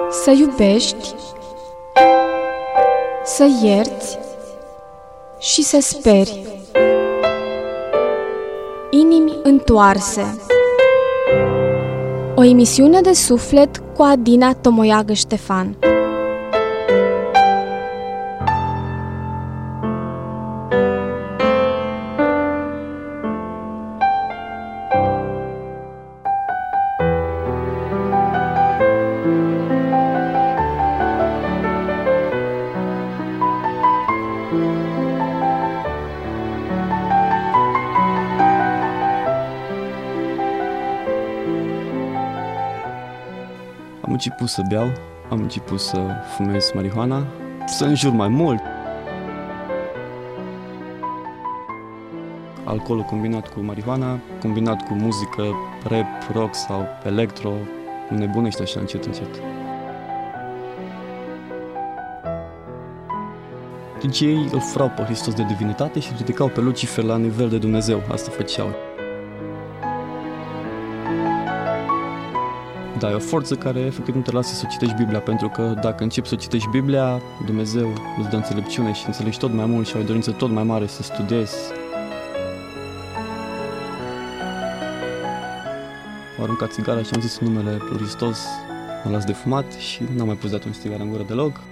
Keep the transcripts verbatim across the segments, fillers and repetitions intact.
Să iubești, să ierți și să speri. Inimi întoarse. O emisiune de suflet cu Adina Tomoiagă Ștefan. Am început să beau, am început să fumez marihuana, să înjur mai mult. Alcoolul combinat cu marihuana, combinat cu muzică, rap, rock sau electro, înnebunește așa încet, încet. Deci ei îl furau pe Hristos de divinitate și ridicau pe Lucifer la nivel de Dumnezeu, asta făceau. Da, e o forță care efectiv nu te lasă să citești Biblia, pentru că dacă începi să citești Biblia, Dumnezeu îți dă înțelepciune și înțelegi tot mai mult și ai o dorință tot mai mare să studiezi. Am aruncat țigara și am zis în numele lui Hristos, mă las de fumat și n-am mai pus de atunci țigara în gură deloc.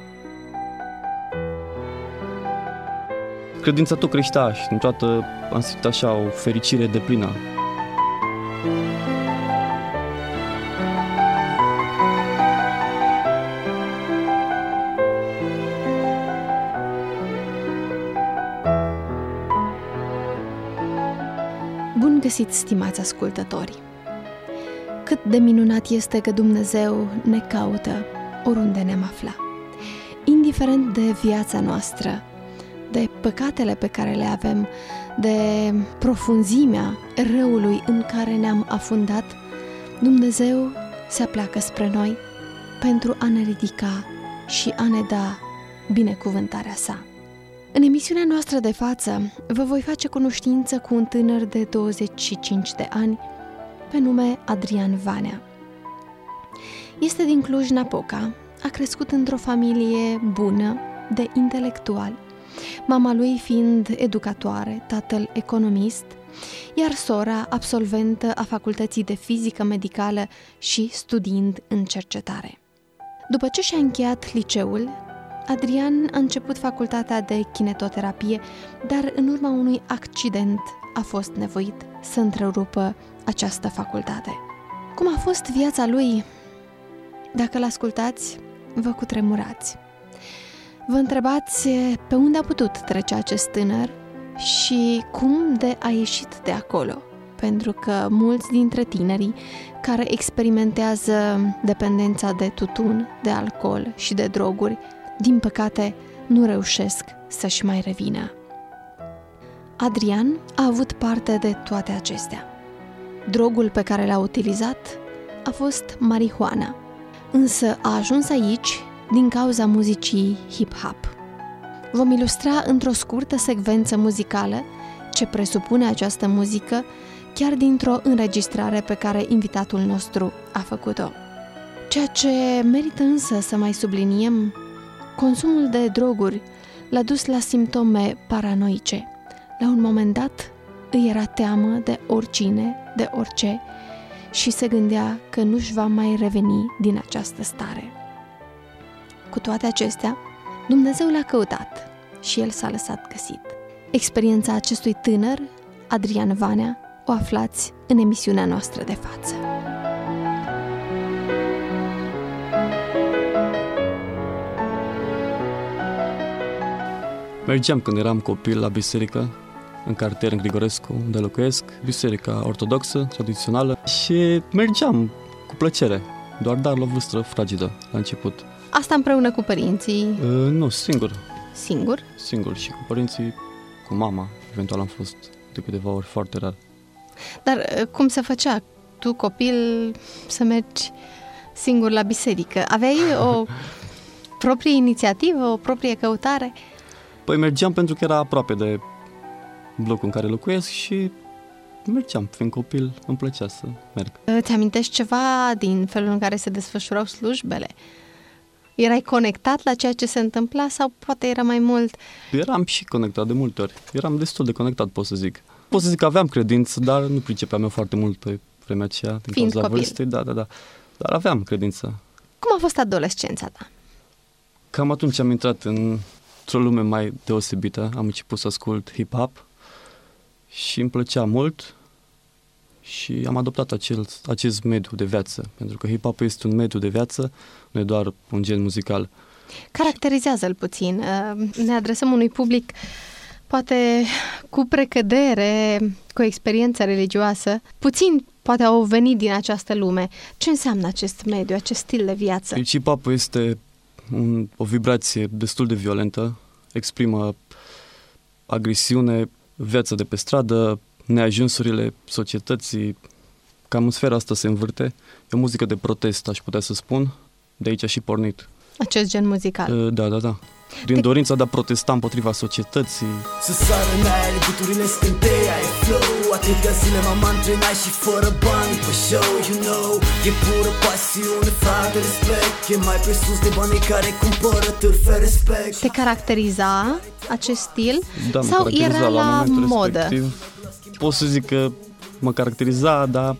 Credința tot creștea și în toată am simțit așa o fericire deplină. Bun găsit, stimați ascultători! Cât de minunat este că Dumnezeu ne caută oriunde ne-am afla. Indiferent de viața noastră, de păcatele pe care le avem, de profunzimea răului în care ne-am afundat, Dumnezeu se apleacă spre noi pentru a ne ridica și a ne da binecuvântarea sa. În emisiunea noastră de față vă voi face cunoștință cu un tânăr de douăzeci și cinci de ani pe nume Adrian Vanea. Este din Cluj-Napoca, a crescut într-o familie bună de intelectuali, mama lui fiind educatoare, tatăl economist, iar sora absolventă a facultății de fizică medicală și studiind în cercetare. După ce și-a încheiat liceul, Adrian a început facultatea de kinetoterapie, dar în urma unui accident a fost nevoit să întrerupă această facultate. Cum a fost viața lui? Dacă l-ascultați, vă cutremurați. Vă întrebați pe unde a putut trece acest tânăr și cum de a ieșit de acolo, pentru că mulți dintre tinerii care experimentează dependența de tutun, de alcool și de droguri, din păcate, nu reușesc să-și mai revină. Adrian a avut parte de toate acestea. Drogul pe care l-a utilizat a fost marihuana, însă a ajuns aici din cauza muzicii hip-hop. Vom ilustra într-o scurtă secvență muzicală ce presupune această muzică chiar dintr-o înregistrare pe care invitatul nostru a făcut-o. Ceea ce merită însă să mai subliniem, consumul de droguri l-a dus la simptome paranoice. La un moment dat îi era teamă de oricine, de orice și se gândea că nu-și va mai reveni din această stare. Cu toate acestea, Dumnezeu l-a căutat și el s-a lăsat găsit. Experiența acestui tânăr, Adrian Vanea, o aflați în emisiunea noastră de față. Mergeam când eram copil la biserică, în cartier, în Grigorescu, unde locuiesc, biserica ortodoxă, tradițională, și mergeam cu plăcere, doar dar la o vârstă fragedă, la început. Asta împreună cu părinții? Uh, nu, singur. Singur? Singur și cu părinții, cu mama, eventual am fost de câteva ori, foarte rar. Dar cum se făcea? Tu, copil, să mergi singur la biserică? Aveai o proprie inițiativă, o proprie căutare? Păi mergeam pentru că era aproape de blocul în care locuiesc și mergeam, fiind copil, îmi plăcea să merg. Îți amintești ceva din felul în care se desfășurau slujbele? Erai conectat la ceea ce se întâmpla sau poate era mai mult? Eram și conectat de multe ori. Eram destul de conectat, pot să zic. Pot să zic că aveam credință, dar nu pricepeam eu foarte mult pe vremea aceea, din Fiind cauza copil. vârstei. Da, da, da. Dar aveam credință. Cum a fost adolescența ta? Cam atunci am intrat într-o lume mai deosebită. Am început să ascult hip-hop și îmi plăcea mult și am adoptat acel, acest mediu de viață. Pentru că hip-hop este un mediu de viață, nu e doar un gen muzical. Caracterizează-l puțin. Ne adresăm unui public poate cu precădere, cu experiență religioasă. Puțin poate au venit din această lume. Ce înseamnă acest mediu, acest stil de viață? Deci hip-hop este un, o vibrație destul de violentă, exprimă agresiune, viața de pe stradă, neajunsurile societății. Cam în sfera asta se învârte. E o muzică de protest, aș putea să spun. De aici a și pornit. Acest gen muzical. Da, da, da. Din Te... dorința de a protesta împotriva societății. Să sară în aer, buturile scânteia, e flow. Atâtea zile m-am antrenat și fără bani pe show, you know. E pură pasiune, frate, respect. E mai presus de banii care cumpără târfe, respect. Te caracteriza acest stil? Da, sau era la, la modă? Respectiv. Pot să zic că mă caracteriza, dar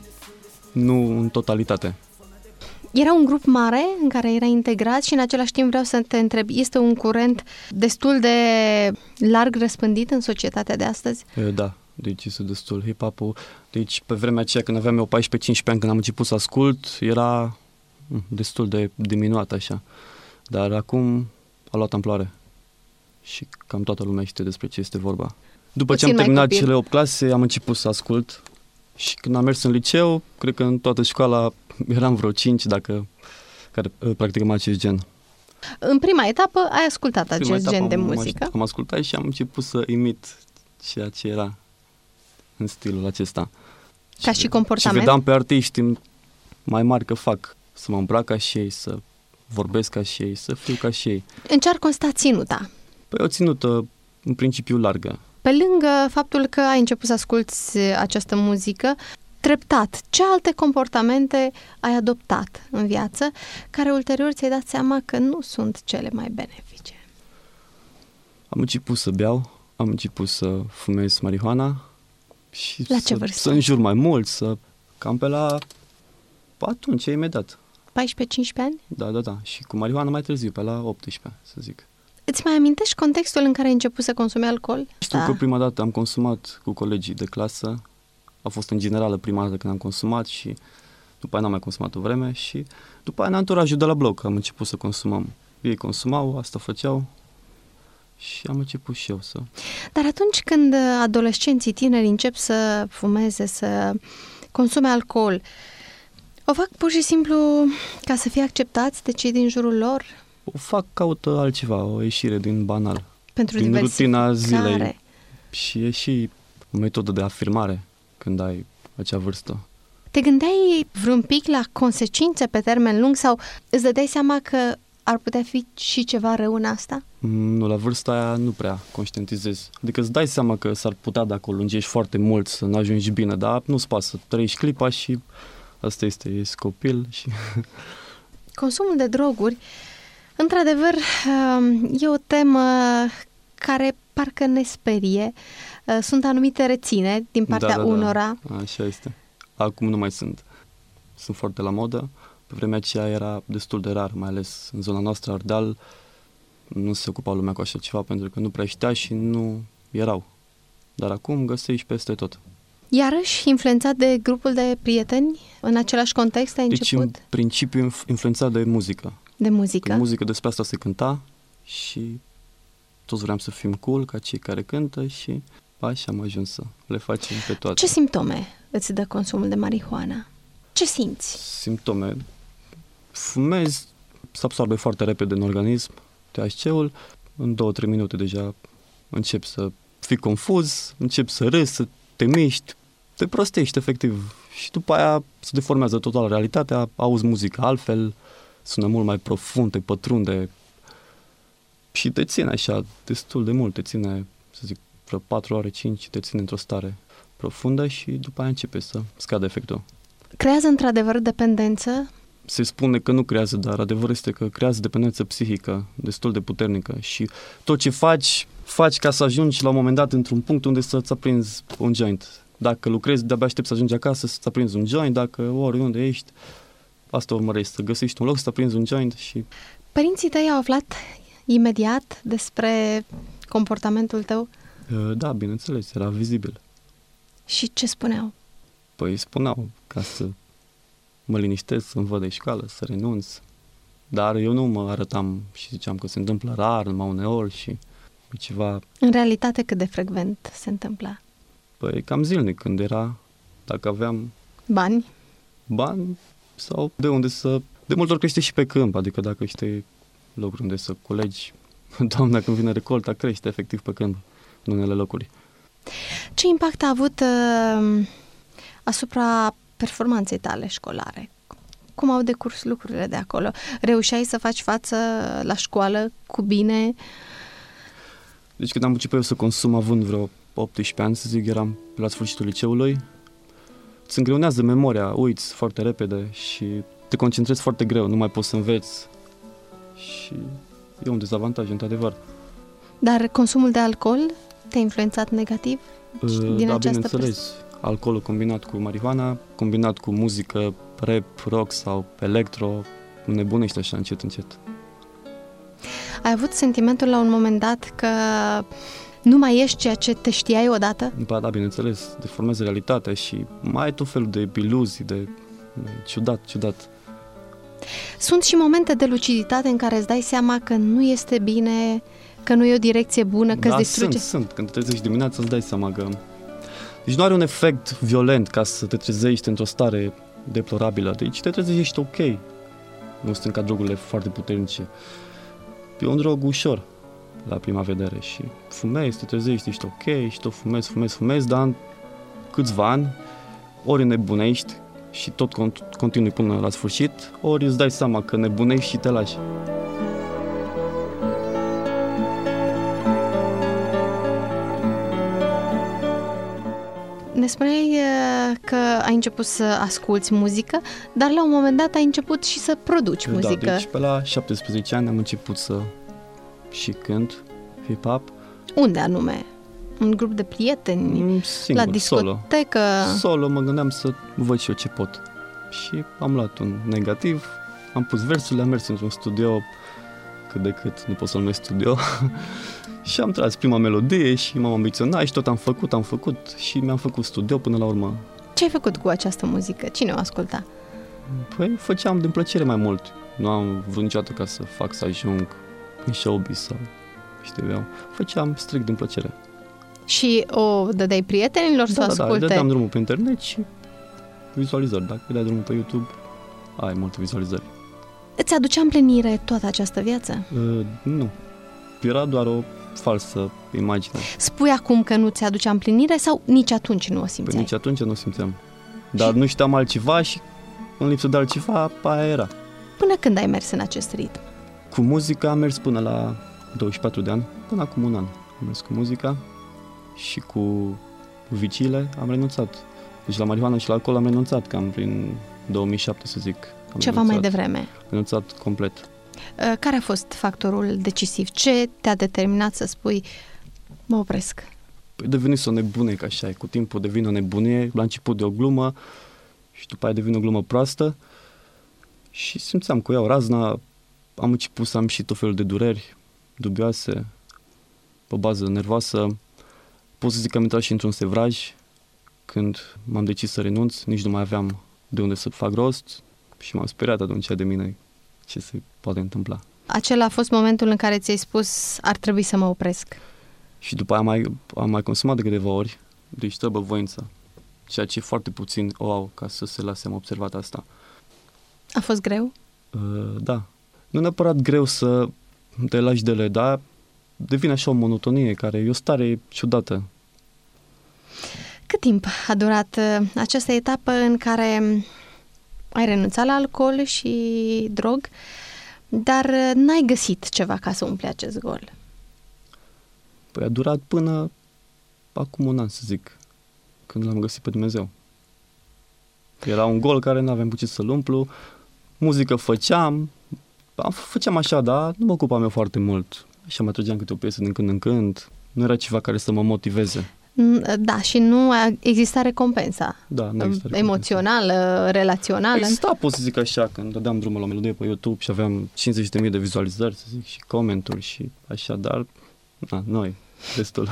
nu în totalitate. Era un grup mare în care era integrat și în același timp vreau să te întreb, este un curent destul de larg răspândit în societatea de astăzi? Da, deci este destul hip-hop-ul. Deci pe vremea aceea când aveam eu paisprezece cincisprezece ani, când am început să ascult, era destul de diminuat așa. Dar acum a luat amploare și cam toată lumea știe despre ce este vorba. După Puțin ce am terminat copil. cele opt clase, am început să ascult și când am mers în liceu, cred că în toată școala eram vreo cinci dacă, care practicam acest gen. În prima etapă ai ascultat Prima acest etapă gen de am, muzică? Am ascultat și am început să imit ceea ce era în stilul acesta. Ca și comportament? Și vedeam pe artiști mai mari că fac, să mă îmbrac ca și ei, să vorbesc ca și ei, să fiu ca și ei. În ce ar consta ținuta? Păi o ținută în principiu largă. Pe lângă faptul că ai început să asculți această muzică, treptat, ce alte comportamente ai adoptat în viață care ulterior ți-ai dat seama că nu sunt cele mai benefice? Am început să beau, am început să fumez marihuana și La să, ce vârstă? să înjur mai mult, să cam pe la atunci, imediat. paisprezece cincisprezece ani? Da, da, da. Și cu marihuana mai târziu, pe la optsprezece, să zic. Îți mai amintești contextul în care ai început să consumi alcool? Știu da. că prima dată am consumat cu colegii de clasă. A fost în generală prima dată când am consumat și după aia n-am mai consumat o vreme și după aia în anturajul de la bloc am început să consumăm. Ei consumau, asta făceau și am început și eu să... Dar atunci când adolescenții tineri încep să fumeze, să consume alcool, o fac pur și simplu ca să fie acceptați de cei din jurul lor? O fac, caută altceva, o ieșire din banal. Pentru din rutina diversificare. zilei. Și e și o metodă de afirmare când ai acea vârstă. Te gândeai vreun pic la consecințe pe termen lung sau îți dădeai seama că ar putea fi și ceva rău în asta? Nu, la vârsta aia nu prea conștientizezi. Adică îți dai seama că s-ar putea, dacă o lungești foarte mult, să nu ajungi bine, dar nu-ți pasă, trăiești clipa și asta este, ești copil și... Consumul de droguri, într-adevăr, e o temă care parcă ne sperie. Sunt anumite reține din partea da, da, unora. Da. Așa este. Acum nu mai sunt. Sunt foarte la modă. Pe vremea aceea era destul de rar, mai ales în zona noastră, Ardeal, nu se ocupa lumea cu așa ceva pentru că nu prea știa și nu erau. Dar acum găsești peste tot. Iarăși, influențat de grupul de prieteni, în același context ai deci, început? Deci, în principiu, influențat de muzică. De muzică? Că muzică despre asta se cânta și toți vreau să fim cool ca cei care cântă și așa am ajuns să le facem pe toate. Ce simptome îți dă consumul de marihuana? Ce simți? Simptome. Fumezi, se absorbe foarte repede în organism, T H C-ul, în două-trei minute deja începi să fii confuz, începi să râzi, să te miști, te prostești efectiv și după aia se deformează total realitatea, auzi muzică altfel, sună mult mai profund, te pătrunde și te ține așa destul de mult, te ține, să zic, vreo patru ore, cinci, te ține într-o stare profundă și după aia începe să scadă efectul. Creează într-adevăr dependență? se spune că nu creează, dar adevărul este că creează dependență psihică destul de puternică și tot ce faci, faci ca să ajungi la un moment dat într-un punct unde să-ți aprinzi un joint. Dacă lucrezi, de-abia aștepți să ajungi acasă să-ți aprinzi un joint, dacă oriunde ești, asta urmărești, să găsești un loc să aprinzi un joint și... Părinții tăi au aflat imediat despre comportamentul tău? Da, bineînțeles, era vizibil. Și ce spuneau? Păi spuneau ca să mă liniștesc, să-mi văd de școală, să renunț. Dar eu nu mă arătam și ziceam că se întâmplă rar, numai uneori și ceva... În realitate cât de frecvent se întâmpla? Păi cam zilnic, când era, dacă aveam... Bani? Bani sau de unde să... De multe ori crește și pe câmp, adică dacă știi locuri unde să colegi, doamna când vine recolta, crește efectiv pe câmp în unele locuri. Ce impact a avut uh, asupra performanței tale școlare? Cum au decurs lucrurile de acolo? Reușeai să faci față la școală cu bine? Deci când am început eu să consum având vreo optsprezece ani, să zic, eram la sfârșitul liceului, îți îngreunează memoria, uiți foarte repede și te concentrezi foarte greu, nu mai poți să înveți și e un dezavantaj, într-adevăr. Dar consumul de alcool te-a influențat negativ? Din da, această bineînțeles. pers- Alcoolul combinat cu marihuana, combinat cu muzică, rap, rock sau electro, nebunește așa încet, încet. Ai avut sentimentul la un moment dat că nu mai ești ceea ce te știai odată? Ba da, bineînțeles, deformează realitatea și mai ai tot felul de iluzii, de ciudat, ciudat. Sunt și momente de luciditate în care îți dai seama că nu este bine, că nu e o direcție bună, că da, îți distruge? sunt, sunt. Când te trezești dimineața îți dai seama că... Deci nu are un efect violent ca să te trezești într-o stare deplorabilă. Deci te trezești, ești ok. Nu sunt ca drogurile foarte puternice. E un drog ușor la prima vedere și fumezi, te trezești, ești ok și tot fumezi, fumezi, fumezi, dar în câțiva ani ori nebunești și tot continui până la sfârșit, ori îți dai seama că nebunești și te lași. Ne spuneai că ai început să asculți muzică, dar la un moment dat ai început și să produci da, muzică. Deci pe la șaptesprezece ani am început să și cânt hip-hop. Unde anume? Un grup de prieteni? Singur, la discotecă? Solo. Solo, mă gândeam să văd și eu ce pot. Și am luat un negativ, am pus versurile, am mers într-un studio, cât de cât, nu pot să-l numesc studio, și am tras prima melodie și m-am ambiționat și tot am făcut, am făcut și mi-am făcut studio până la urmă. Ce ai făcut cu această muzică? Cine o asculta? Păi făceam din plăcere mai mult. Nu am vrut niciodată ca să fac să ajung în showbiz sau știu eu. Făceam strict din plăcere. Și o dădeai prietenilor da, să o da, asculte? Da, dădeam drumul pe internet și vizualizări. Dacă dai drumul pe YouTube, ai multe vizualizări. Îți aducea împlinire toată această viață? Uh, nu. Era doar o falsă imagine. Spui acum că nu ți-aducea împlinire sau nici atunci nu o simțeai? Păi nici atunci nu o simțeam. Dar și... nu știam altceva și în lipsă de altceva, aia era. Până când ai mers în acest ritm? Cu muzica am mers până la douăzeci și patru de ani, până acum un an. Am mers cu muzica și cu viciile am renunțat. Deci la marihuana și la alcool am renunțat, cam prin două mii șapte, să zic. Am Ceva renunțat. mai devreme. Am renunțat complet. Care a fost factorul decisiv? Ce te-a determinat să spui, mă opresc? Păi devenise o nebunie, ca așa e. Cu timpul devine o nebunie, la început de o glumă și după aia devine o glumă proastă și simțeam că o iau razna. Am început să am și tot felul de dureri dubioase, pe bază nervoasă. Pot să zic că am intrat și într-un sevraj când m-am decis să renunț, nici nu mai aveam de unde să fac rost și m-am speriat atunci de mine ce se poate întâmpla. Acela a fost momentul în care ți-ai spus ar trebui să mă opresc. Și după aia am mai, am mai consumat de câteva ori, deci trebuie voință, ceea ce foarte puțin o au ca să se lase, am observat asta. A fost greu? Uh, da. Nu neapărat greu să te lași de ele, dar devine așa o monotonie care e o stare ciudată. Cât timp a durat această etapă în care ai renunțat la alcool și drog, dar n-ai găsit ceva ca să umpli acest gol? Păi a durat până acum un an, să zic, când l-am găsit pe Dumnezeu. Era un gol care n-aveam putut să-l umplu, Muzică făceam, făceam așa, dar nu mă ocupam eu foarte mult. Așa mai trăgeam câte o piesă din când în când. Nu era ceva care să mă motiveze. Da, și nu exista recompensa. Da, nu exista emoțională, relațională. Exista, pot să zic așa, când dădeam drumul la o melodie pe YouTube și aveam cincizeci de mii de vizualizări, să zic, și comenturi și așa, dar na, noi, destul.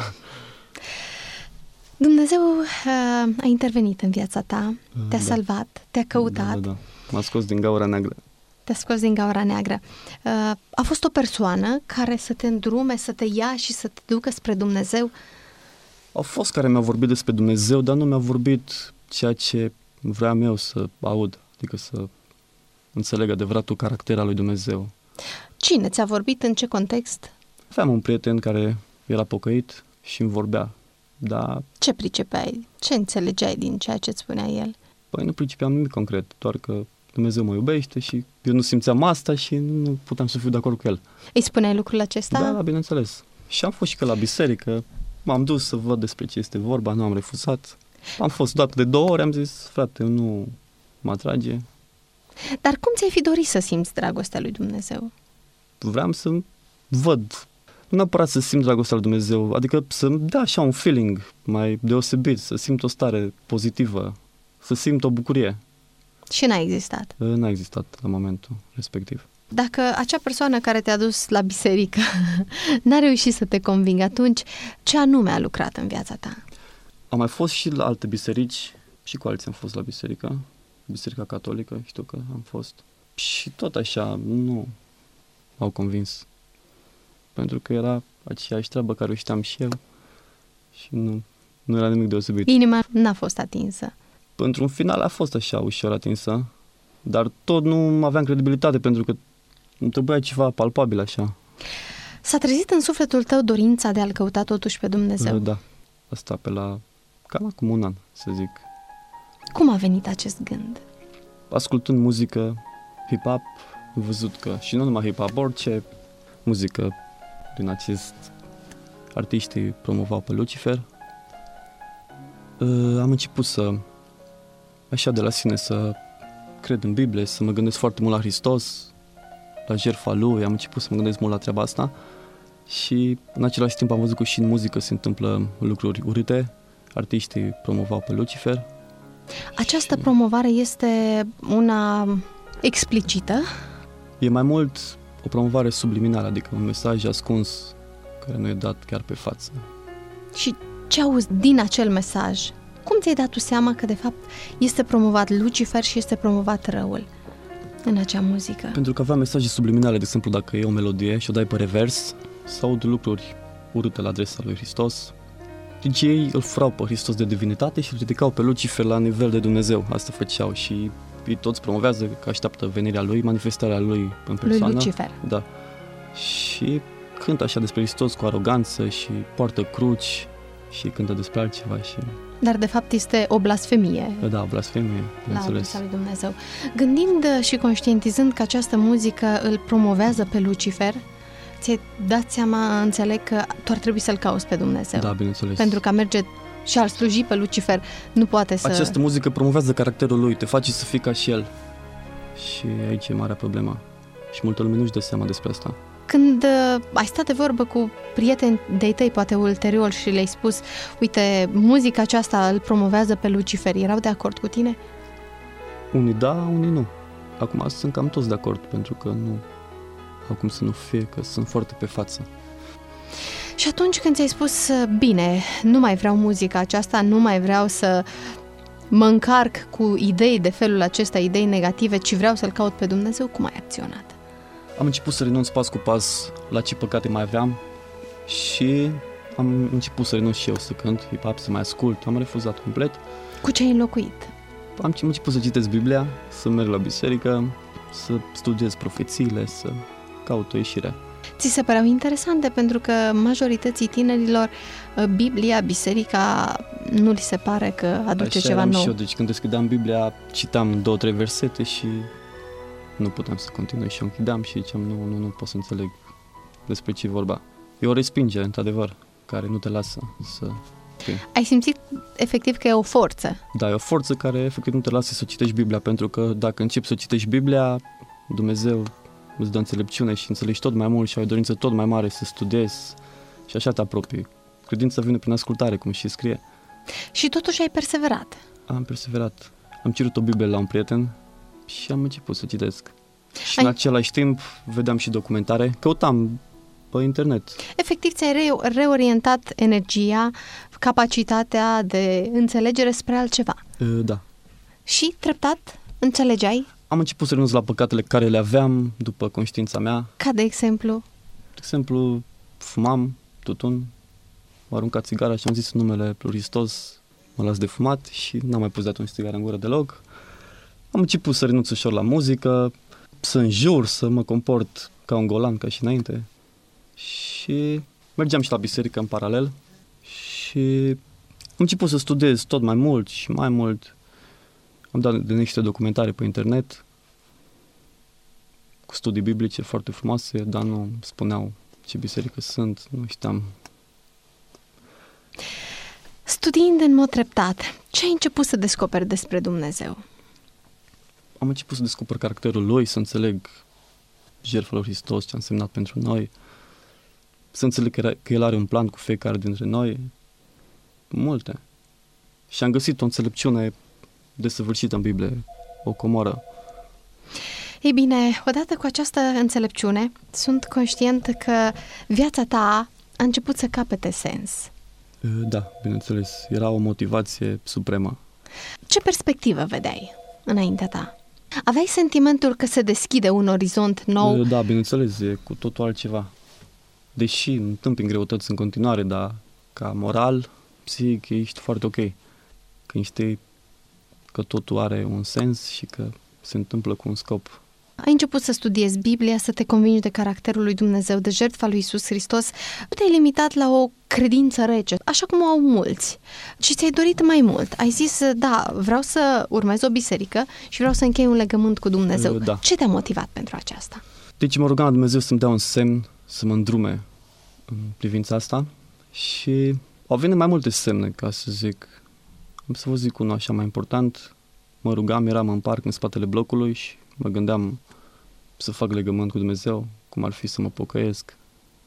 Dumnezeu uh, a intervenit în viața ta, te-a da. salvat, te-a căutat. Da, da, da. M-a scos din gaura neagră. Te-a scos din gaura neagră. Uh, a fost o persoană care să te îndrume, să te ia și să te ducă spre Dumnezeu? Au fost care mi-au vorbit despre Dumnezeu, dar nu mi-au vorbit ceea ce vreau eu să aud, adică să înțeleg adevăratul caracter al lui Dumnezeu. Cine ți-a vorbit? În ce context? Aveam un prieten care era pocăit și îmi vorbea, dar... Ce pricepeai? Ce înțelegeai din ceea ce îți spunea el? Păi nu pricepeam nimic concret, doar că Dumnezeu mă iubește și eu nu simțeam asta și nu puteam să fiu de acord cu el. Îi spuneai lucrul acesta? Da, bineînțeles. Și am fost și că la biserică, m-am dus să văd despre ce este vorba, nu am refuzat. Am fost dat de două ori, am zis, frate, nu mă atrage. Dar cum ți-ai fi dorit să simți dragostea lui Dumnezeu? Vreau să văd, nu neapărat să simt dragostea lui Dumnezeu, adică să-mi dea așa un feeling mai deosebit, să simt o stare pozitivă, să simt o bucurie. Și n-a existat? N-a existat la momentul respectiv. Dacă acea persoană care te-a dus la biserică n-a reușit să te convingă, atunci ce anume a lucrat în viața ta? Am mai fost și la alte biserici, și cu alții am fost la biserică, biserica catolică, știu că am fost. Și tot așa, nu m-au convins. Pentru că era aceeași treabă care o știam și eu și nu, nu era nimic deosebit. Inima n-a fost atinsă. Într-un final a fost așa ușor atinsă, dar tot nu aveam credibilitate pentru că îmi trebuia ceva palpabil așa. S-a trezit în sufletul tău dorința de a-L căuta totuși pe Dumnezeu? Da, asta pe la cam acum un an, să zic. Cum a venit acest gând? Ascultând muzică, hip-hop, am văzut că și nu numai hip-hop, orice muzică din acest artiști promovau pe Lucifer. Am început să, așa de la sine, să cred în Biblie, să mă gândesc foarte mult la Hristos, la jertfa Lui, am început să mă gândesc mult la treaba asta și în același timp am văzut că și în muzică se întâmplă lucruri urâte, artiștii promovau pe Lucifer. Această și... promovare este una explicită? E mai mult o promovare subliminală, adică un mesaj ascuns care nu e dat chiar pe față. Și ce auzi din acel mesaj? Cum ți-ai dat tu seama că de fapt este promovat Lucifer și este promovat răul în acea muzică? Pentru că avea mesaje subliminale, de exemplu, dacă e o melodie și o dai pe revers, să aud lucruri urâte la adresa lui Hristos. Deci ei îl furau pe Hristos de divinitate și îl ridicau pe Lucifer la nivel de Dumnezeu. Asta făceau și ei toți promovează că așteaptă venirea lui, manifestarea lui în persoană. Lui Lucifer. Da. Și cântă așa despre Hristos cu aroganță și poartă cruci și cântă despre altceva și... Dar de fapt este o blasfemie. Da, o blasfemie, la adresa lui Dumnezeu. Gândind și conștientizând că această muzică îl promovează pe Lucifer, ți-ai dat seama, înțeleg, că tu ar trebui să-L cauți pe Dumnezeu. Da, bineînțeles. Pentru că a merge și a-L sluji pe Lucifer nu poate să... Această muzică promovează caracterul lui, te face să fii ca și el. Și aici e marea problemă. Și multă lume nu-și dă seama despre asta. Când uh, ai stat de vorbă cu prieteni de-ai tăi, poate ulterior, și le-ai spus, uite, muzica aceasta îl promovează pe Lucifer, erau de acord cu tine? Unii da, unii nu. Acum sunt cam toți de acord, pentru că nu au cum să nu fie, că sunt foarte pe față. Și atunci când ți-ai spus, bine, nu mai vreau muzica aceasta, nu mai vreau să mă încarc cu idei de felul acesta, idei negative, ci vreau să-L caut pe Dumnezeu, cum ai acționat? Am început să renunț pas cu pas la ce păcate mai aveam și am început să renunț și eu să cânt hip-hop, să mai ascult. Am refuzat complet. Cu ce ai înlocuit? Am început să citesc Biblia, să merg la biserică, să studiez profețiile, să caut o ieșire. Ți se păreau interesante pentru că majorității tinerilor Biblia, biserica nu li se pare că aduce Așa ceva nou. Și eu, deci când deschideam Biblia, citam două, trei versete și nu puteam să continui și o închideam și ziceam, nu, nu, nu pot să înțeleg despre ce vorba. E o respingere, într-adevăr, care nu te lasă să... Ai simțit efectiv că e o forță? Da, e o forță care efectiv nu te lasă să citești Biblia, pentru că dacă începi să citești Biblia, Dumnezeu îți dă înțelepciune și înțelegi tot mai mult și ai o dorință tot mai mare să studiezi și așa te apropii. Credința vine prin ascultare, cum și scrie. Și totuși ai perseverat. Am perseverat. Am cerut o Biblie la un prieten și am început să citesc. Și ai... în același timp vedeam și documentare. Căutam pe internet. Efectiv, ți-ai re- reorientat energia, capacitatea de înțelegere spre altceva. Da. Și treptat înțelegeai? Am început să renunț la păcatele care le aveam după conștiința mea. Ca de exemplu? De exemplu, fumam tutun, m-a aruncat țigara și am zis în numele lui Hristos, mă las de fumat și n-am mai pus de atunci țigara în gură deloc. Am început să renunț ușor la muzică, să înjur, să mă comport ca un golan, ca și înainte. Și mergeam și la biserică în paralel și am început să studiez tot mai mult și mai mult. Am dat de niște documentare pe internet cu studii biblice foarte frumoase, dar nu spuneau ce biserică sunt, nu știam. Studiind în mod treptat, ce ai început să descoperi despre Dumnezeu? Am început să descoper caracterul Lui, să înțeleg jertfa lui Hristos, ce a însemnat pentru noi, să înțeleg că, că El are un plan cu fiecare dintre noi, multe. Și am găsit o înțelepciune desăvârșită în Biblie, o comoră. Ei bine, odată cu această înțelepciune, sunt conștient că viața ta a început să capete sens. Da, bineînțeles, era o motivație supremă. Ce perspectivă vedeai înaintea ta? Aveai sentimentul că se deschide un orizont nou? Da, bineînțeles, e cu totul altceva. Deși întâmpin greutăți în continuare, dar ca moral, psihic, ești foarte ok. Când știi că totul are un sens și că se întâmplă cu un scop. Ai început să studiezi Biblia, să te convingi de caracterul lui Dumnezeu, de jertfa lui Iisus Hristos. Nu te-ai limitat la o credință rece, așa cum o au mulți, ci ți-ai dorit mai mult. Ai zis, da, vreau să urmez o biserică și vreau să închei un legământ cu Dumnezeu. Da. Ce te-a motivat pentru aceasta? Deci mă rugam la Dumnezeu să-mi dea un semn, să mă îndrume în privința asta și au venit mai multe semne, ca să zic. Am să vă zic unul așa mai important. Mă rugam, eram în parc în spatele blocului și mă gândeam să fac legământ cu Dumnezeu, cum ar fi să mă pocăiesc.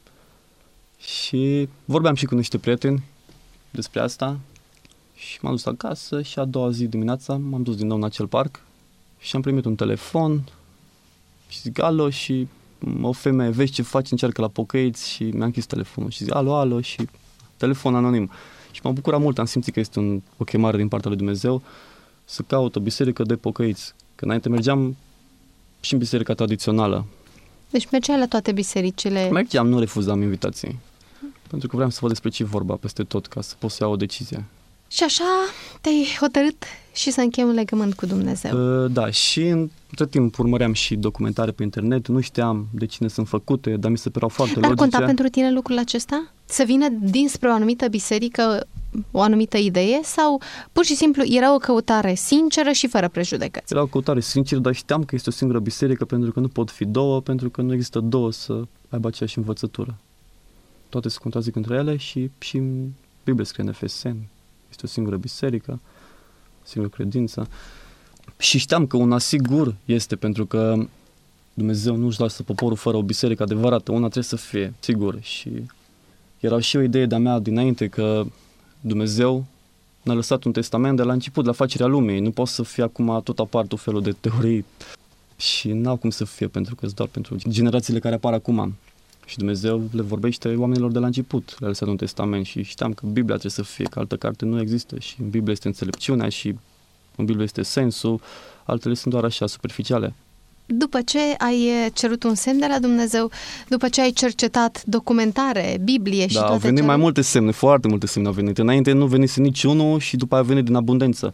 Și vorbeam și cu niște prieteni despre asta și m-am dus acasă și a doua zi dimineața m-am dus din nou în acel parc și am primit un telefon și zic alo și o femeie, vezi ce faci, încearcă la pocăiți și mi-a închis telefonul și zic alo, alo și telefon anonim. Și m-am bucurat mult, am simțit că este un, o chemare din partea lui Dumnezeu să caut o biserică de pocăiți. Că înainte mergeam și în biserica tradițională. Deci mergeai la toate bisericile? Mergeam, nu refuzam invitații. Pentru că vreau să văd despre ce vorba peste tot, ca să pot să iau o decizie. Și așa te-ai hotărât și să închei un legământ cu Dumnezeu. Uh, da, și în tot timp urmăream și documentare pe internet, nu știam de cine sunt făcute, dar mi se păreau foarte Ar logice. Ar conta pentru tine lucrul acesta? Să vină dinspre o anumită biserică o anumită idee sau pur și simplu era o căutare sinceră și fără prejudecăți? Era o căutare sinceră, dar știam că este o singură biserică pentru că nu pot fi două, pentru că nu există două să aibă aceeași învățătură. Toate se contrazic între ele și, și în Biblie scrie în Efeseni. Este o singură biserică, o singură credință. Și știam că una sigur este, pentru că Dumnezeu nu își lasă poporul fără o biserică adevărată. Una trebuie să fie, sigur. Și era și o idee de-a mea dinainte că Dumnezeu ne-a lăsat un testament de la început, la facerea lumii. Nu poate să fie acum tot apar tot felul de teorii și n-au cum să fie, pentru că sunt doar pentru generațiile care apar acum. Și Dumnezeu le vorbește oamenilor de la început. Le-a lăsat un testament și știam că Biblia trebuie să fie, că altă carte nu există și în Biblie este înțelepciunea și în Biblie este sensul, altele sunt doar așa, superficiale. După ce ai cerut un semn de la Dumnezeu, după ce ai cercetat documentare, Biblie și da, toate au venit cele... mai multe semne, foarte multe semne au venit. Înainte nu venise niciunul și după aia a venit din abundență.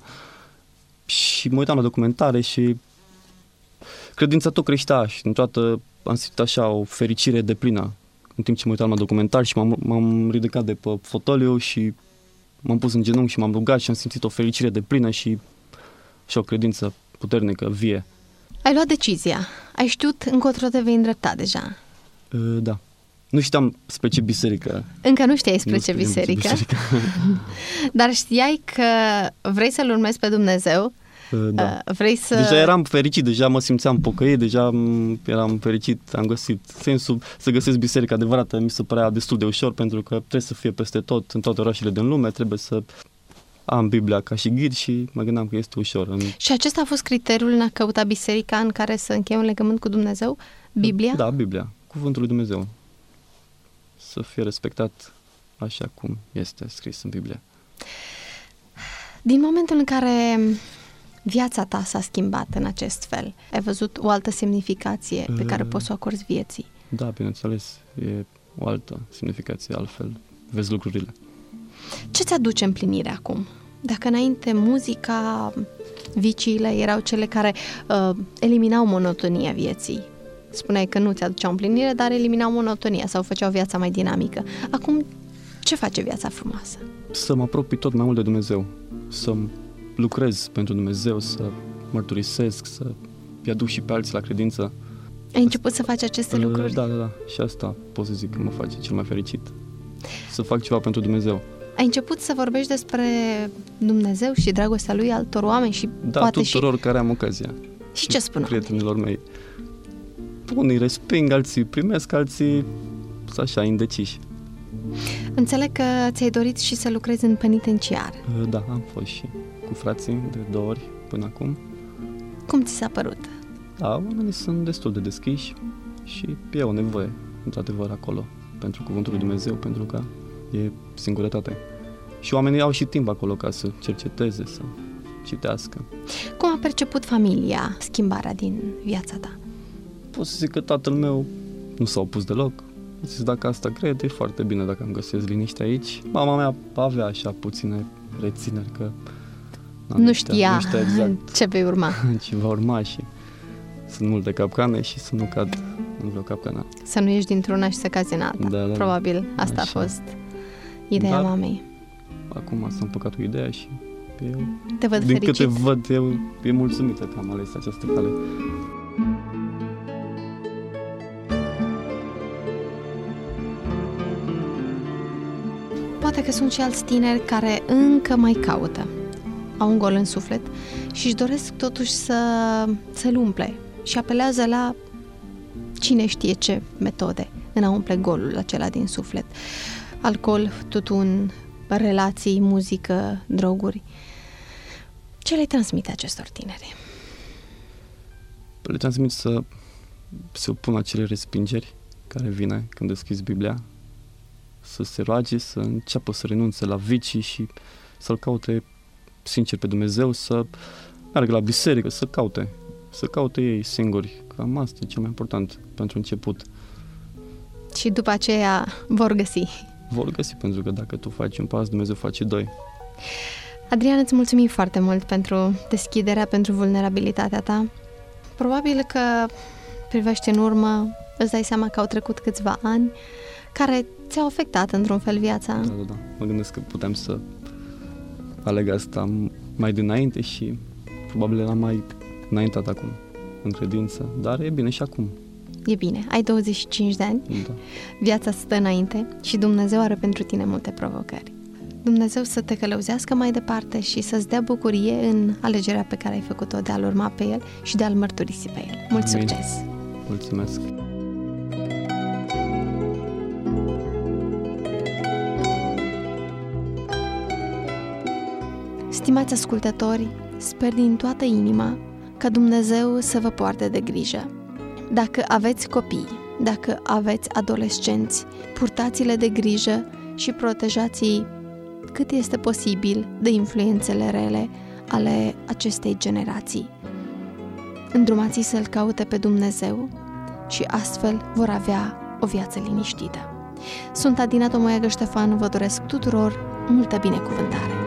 Și mă uitam la documentare și credința tot creștea și în toată am simțit așa o fericire deplină în timp ce mă uitam la documentar și m-am, m-am ridicat de pe fotoliu și m-am pus în genunchi și m-am rugat și am simțit o fericire deplină și, și o credință puternică, vie. Ai luat decizia. Ai știut încotro te vei îndrepta deja. Uh, da. Nu știam spre ce biserică. Încă nu știai spre nu ce biserică. biserică. Dar știai că vrei să-L urmezi pe Dumnezeu Da. Vrei să... Deja eram fericit, deja mă simțeam pocăit, deja eram fericit, am găsit sensul să găsesc biserica adevărată, mi se părea destul de ușor, pentru că trebuie să fie peste tot, în toate orașele din lume, trebuie să am Biblia ca și ghid și mă gândeam că este ușor. Și acesta a fost criteriul în a căuta biserica în care să încheie un legământ cu Dumnezeu? Biblia? Da, Biblia, cuvântul lui Dumnezeu. Să fie respectat așa cum este scris în Biblie. Din momentul în care viața ta s-a schimbat în acest fel, ai văzut o altă semnificație pe care poți să o acorzi vieții? Da, bineînțeles, e o altă semnificație, altfel vezi lucrurile. Ce ți aduce împlinirea acum? Dacă înainte muzica, viciile erau cele care uh, eliminau monotonia vieții. Spuneai că nu ți aduceau împlinire, dar eliminau monotonia sau făceau viața mai dinamică. Acum, ce face viața frumoasă? Să mă apropii tot mai mult de Dumnezeu, să lucrez pentru Dumnezeu, să mărturisesc, să-i aduc și pe alții la credință. Ai început să faci aceste lucruri? Da, da, da. Și asta pot să zic că mă face cel mai fericit. Să fac ceva pentru Dumnezeu. Ai început să vorbești despre Dumnezeu și dragostea Lui altor oameni și da, poate tuturor și... care am ocazia. Și ce spun prietenilor mei? Unii resping, alții primesc, alții sunt așa indeciși. Înțeleg că ți-ai dorit și să lucrezi în penitenciar. Da, am fost și cu frații de două ori până acum. Cum ți s-a părut? Da, oamenii sunt destul de deschiși și e o nevoie, într-adevăr, acolo, pentru cuvântul lui Dumnezeu, pentru că e singurătate. Și oamenii au și timp acolo ca să cerceteze, să citească. Cum a perceput familia schimbarea din viața ta? Pot să zic că tatăl meu nu s-a opus deloc. Zis, dacă asta cred, e foarte bine dacă îmi găsesc liniște aici. Mama mea avea așa puține rețineri că nu știa, nu știa exact ce vei urma. Ce va urma și sunt multe capcane și să nu cad în vreo capcană. Să nu ieși dintr-una și să cazi în alta. Da, da, probabil asta așa a fost ideea Dar, mamei. Acum s-a împăcat cu ideea și eu, te văd din fericit. câte văd, eu e mulțumită că am ales această cale. Poate că sunt și alți tineri care încă mai caută, au un gol în suflet și își doresc totuși să, să-l umple și apelează la cine știe ce metode în a umple golul acela din suflet. Alcool, tutun, relații, muzică, droguri. Ce le transmite acestor tineri? Le transmit să se opună acele respingeri care vine când deschizi Biblia, să se roage, să înceapă să renunțe la vicii și să-L caute sincer pe Dumnezeu, să meargă la biserică, să caute, să caute ei singuri. Cam asta e cel mai important pentru început. Și după aceea vor găsi. Vor găsi, pentru că dacă tu faci un pas, Dumnezeu face doi. Adrian, îți mulțumim foarte mult pentru deschiderea, pentru vulnerabilitatea ta. Probabil că privești în urmă, îți dai seama că au trecut câțiva ani care ți-au afectat într-un fel viața. Da, da, da. Mă gândesc că putem să aleg asta mai dinainte și probabil era mai înaintat acum în credință, dar e bine și acum. E bine, ai douăzeci și cinci de ani, da. Viața stă înainte și Dumnezeu are pentru tine multe provocări. Dumnezeu să te călăuzească mai departe și să-ți dea bucurie în alegerea pe care ai făcut-o de a-L urma pe El și de a-L mărturisi pe El. Mult Amin. succes! Mulțumesc! Stimați ascultători, sper din toată inima ca Dumnezeu să vă poarte de grijă. Dacă aveți copii, dacă aveți adolescenți, purtați-le de grijă și protejați-i cât este posibil de influențele rele ale acestei generații. Îndrumați-i să-L caute pe Dumnezeu și astfel vor avea o viață liniștită. Sunt Adina Tomoiagă Ștefan, vă doresc tuturor multă binecuvântare!